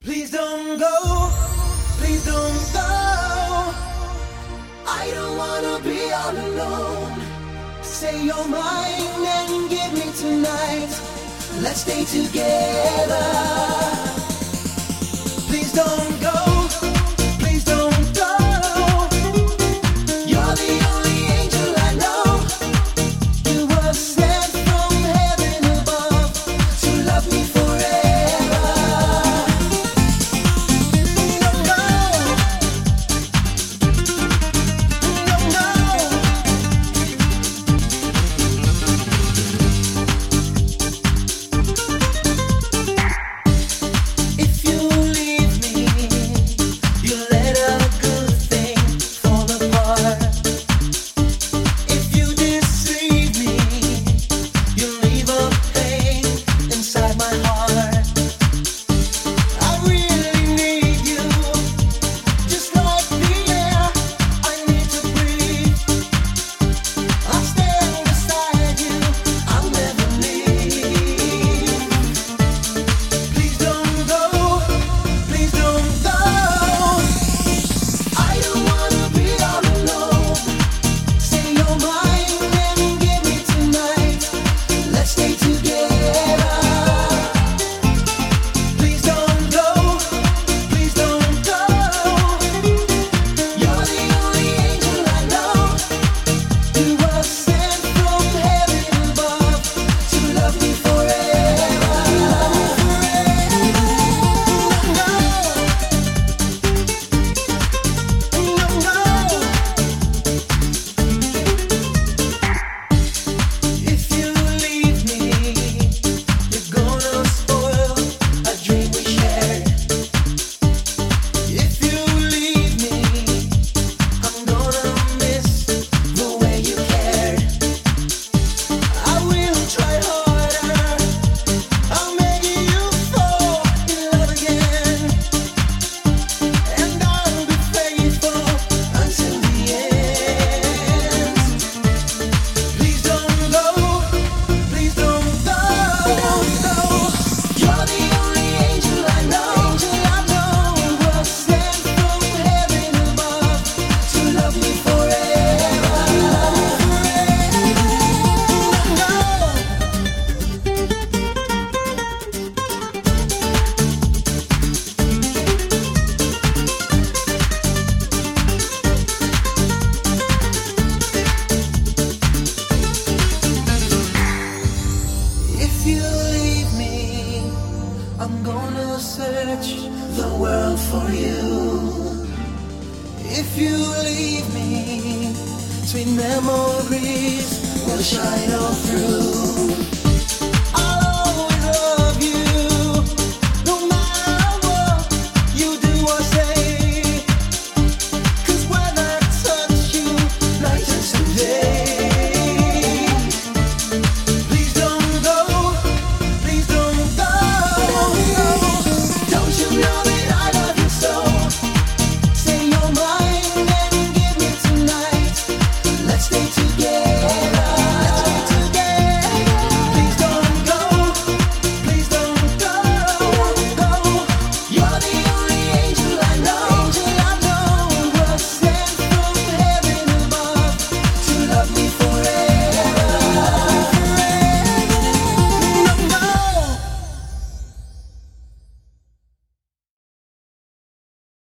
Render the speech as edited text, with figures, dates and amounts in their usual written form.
Please don't go, please don't go. I don't wanna be all alone. Say you're mine and give me tonight. Let's stay together. Please don't go, please don't go. You're the only angel I know. You were sent from heaven above to love me forever. I'm gonna search the world for you. If you leave me, sweet memories will shine all through.